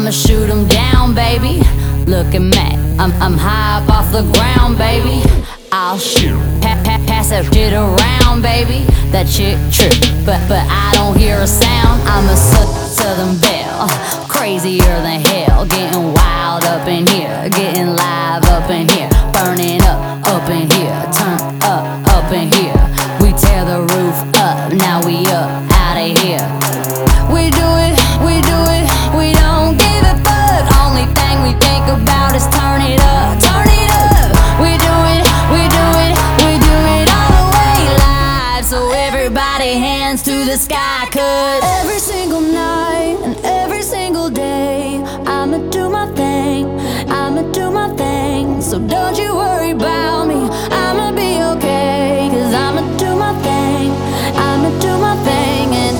I'ma shoot 'em down, baby. Look at me, I'm high up off the ground, baby. I'll shoot, pass that shit around, baby. That shit true, but I don't hear a sound. I'm a Southern belle, crazier than hell. Getting wild up in here, getting live up in here. Burning up in here, turn up in here. We tear the roof up, now we up outta here. We do it, we don't give a fuck. Only thing we think about is turn it up, turn it up. We do it all the way live. So everybody hands to the sky, 'cause every single night and every single day I'ma do my thing, I'ma do my thing. So don't you worry about me, I'ma be okay. 'Cause I'ma do my thing, I'ma do my thing. And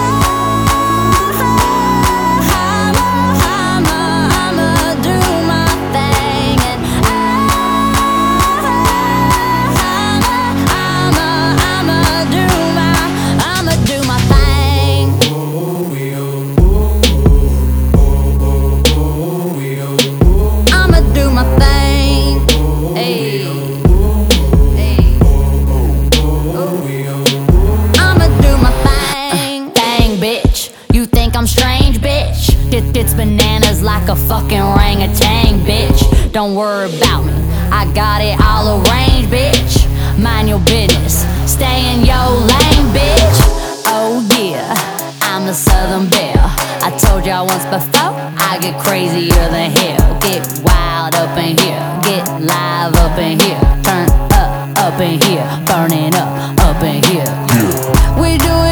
I'm strange, bitch. It's bananas like a fucking orangutan, bitch. Don't worry about me, I got it all arranged, bitch. Mind your business, stay in your lane, bitch. Oh yeah, I'm the Southern belle. I told y'all once before, I get crazier than hell. Get wild up in here, get live up in here. Turn up in here, burning up in here. We do it